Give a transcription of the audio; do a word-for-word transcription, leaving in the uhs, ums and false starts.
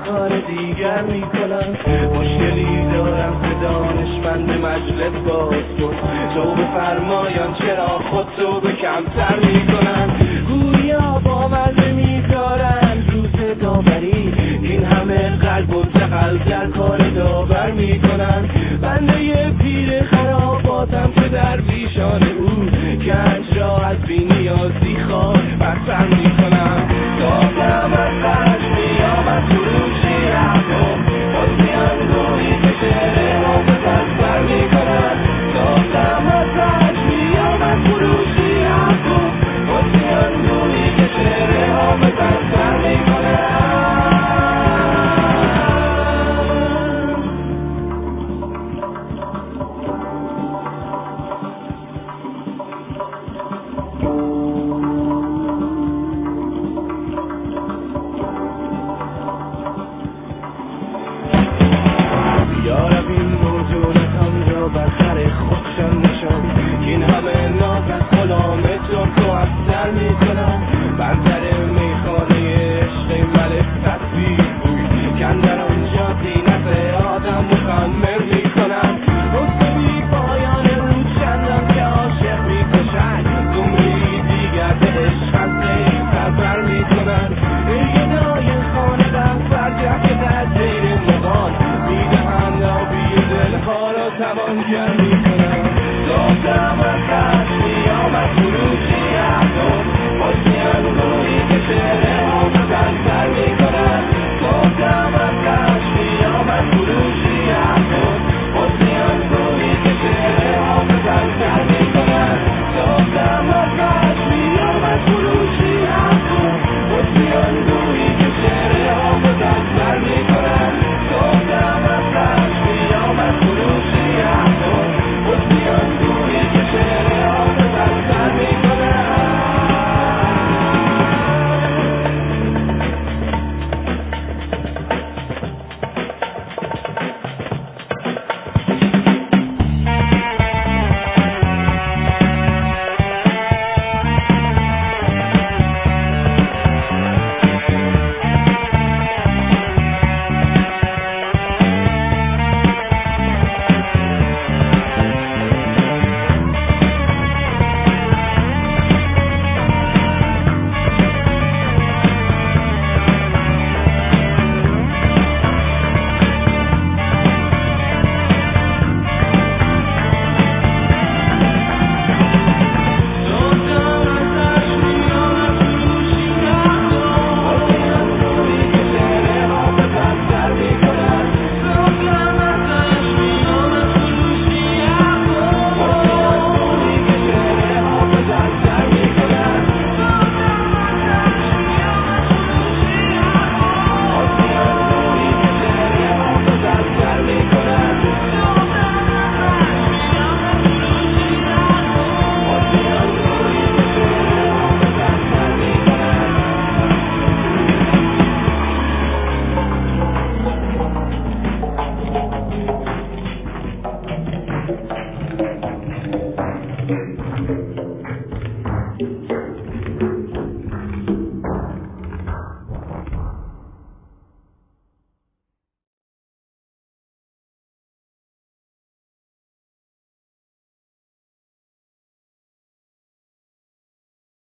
کار دیگر میکنن. مشکلی دارم که دانشمند مجلس باز کن، تو بفرمایان چرا خود تو به کمتر میکنن. گویا باور نمیدارن روز داوری، این همه قلب و تقل در کار داور میکنن. بنده یه پیر خراباتم که در پیشان او گنج را از بی نیازی خواه بسر میکنم. دادم از خرج میامد فروشی رفتم، بازیان گویی که شعره را به بسر میکنن. دادم از خرج میامد فروشی رفتم، بازیان گویی که شعره را به بسر میکنن. یارب این موجودتان را بر سر خودشان نشان، این همه ناز از غلام چون تو افسر میکنن. بندر میخانه عشق ملک تصویر بود، کندر آنجا زینت آدم مخمر میکنن. رستمی پایان او چندان که عاشق میکشن، زمری دیگر به عشق از غیر سربر میکنن. ای گدای خانه بر فرجه که در زیر مغان میدهند آبی دلها را توان کرد.